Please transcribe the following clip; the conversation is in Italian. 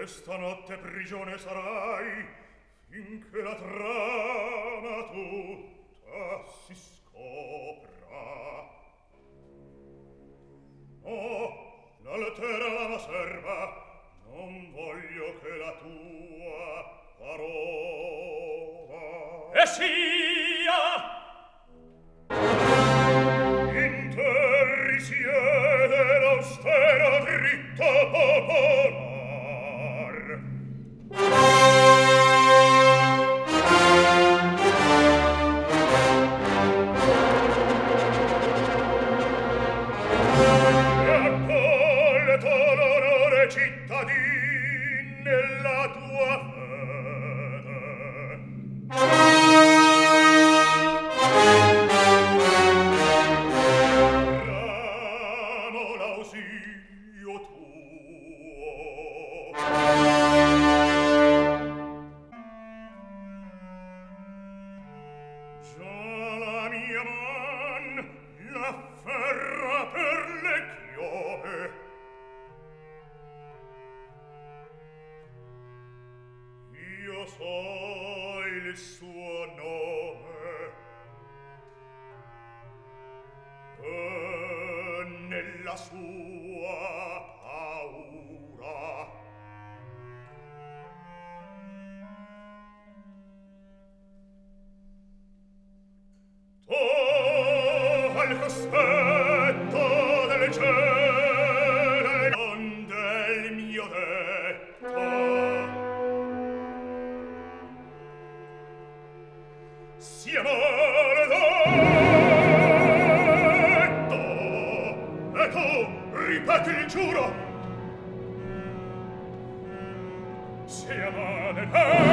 Questa notte prigione sarai, finché la trama tutta si scopra. Oh, l'altera lama serva, non voglio che la tua parola e sia in terri siede l'austero dritto popolar. E accolto l'onore cittadin nella tua fede. Ramo l'ausilio tuo. Già la mia man l'afferra per le chiove. Io so il suo nome, e nella sua paura tu al cospetto del cielo non del mio detto sia maledetto. E tu ripeti il giuro, sia maledetto.